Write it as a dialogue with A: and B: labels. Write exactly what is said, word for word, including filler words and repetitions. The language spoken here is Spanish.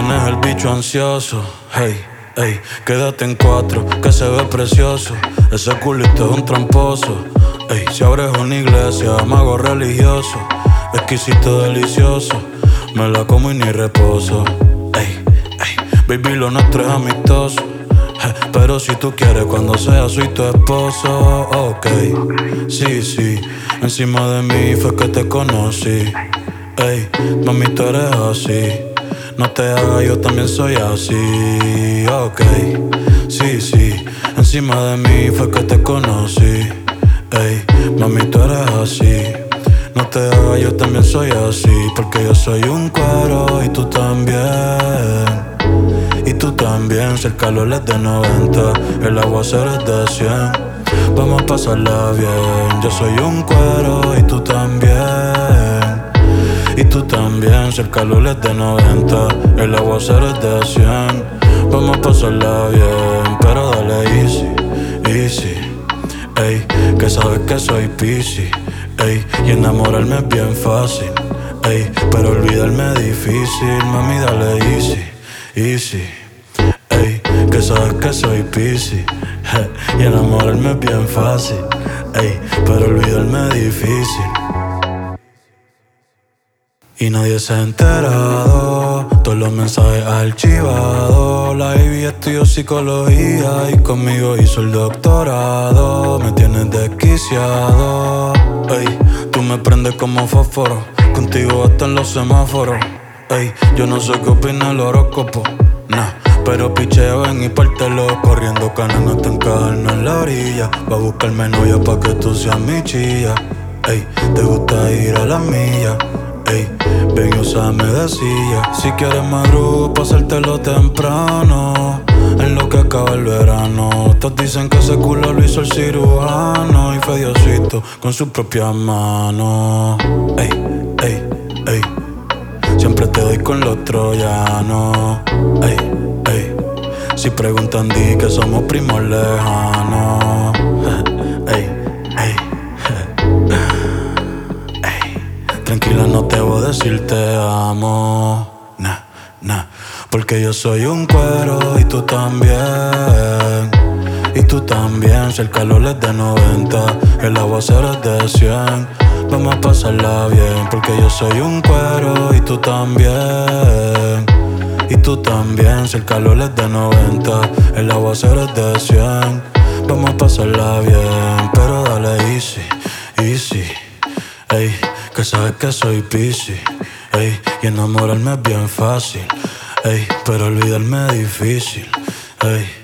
A: tienes el bicho ansioso. Hey, hey, quédate en cuatro, que se ve precioso. Ese culito es un tramposo. Hey, si abres una iglesia, mago religioso. Exquisito, delicioso, me la como y ni reposo. Hey, hey, baby, lo nuestro es amistoso. Hey, pero si tú quieres, cuando sea soy tu esposo. Ok, sí, sí, encima de mí fue que te conocí. Ey, mami, tú eres así. No te hagas, yo también soy así. Ok, sí, sí, encima de mí fue que te conocí. Ey, mami, tú eres así. No te hagas, yo también soy así. Porque yo soy un cuero y tú también. Y tú también, si el calor es de noventa, el aguacero es de cien. Vamos a pasarla bien. Yo soy un cuero y tú también. Y tú también, si el calor es de noventa, el aguacero es de cien. Vamos a pasarla bien, pero dale easy, easy. Ey, que sabes que soy piscis. Ey, y enamorarme es bien fácil. Ey, pero olvidarme es difícil. Mami, dale easy, easy. Ey, que sabes que soy piscis. Y enamorarme es bien fácil. Ey, pero olvidarme es difícil. Y nadie se ha enterado, todos los mensajes archivados. La baby estudió psicología y conmigo hizo el doctorado. Me tienes desquiciado. Ey, tú me prendes como fósforo, contigo hasta en los semáforos. Ey, yo no sé qué opina el horóscopo, nah, pero picheo ven y pártelo. Corriendo canas hasta encajarnos en la orilla. Va a buscarme novia pa' que tú seas mi chilla. Ey, te gusta ir a la milla. Ey, ven y úsame de silla. Si quieres madrugo, pasártelo temprano. En lo que acaba el verano. Todos dicen que ese culo lo hizo el cirujano. Y fue Diosito con sus propias manos. Ey, ey, ey, siempre te doy con los troyanos. Ey, ey, si preguntan di que somos primos lejanos. Ey, ey, tranquila, no te voy a decir te amo. Nah, nah, porque yo soy un cuero y tú también. Y tú también, si el calor es de noventa, el aguacero es de cien. Vamos a pasarla bien, porque yo soy un cuero y tú también. Y tú también, si el calor es de noventa, el aguacero es de cien. Vamos a pasarla bien, pero dale easy, easy. Ey, que sabes que soy piscis. Ey, y enamorarme es bien fácil. Ey, pero olvidarme es difícil. Ey.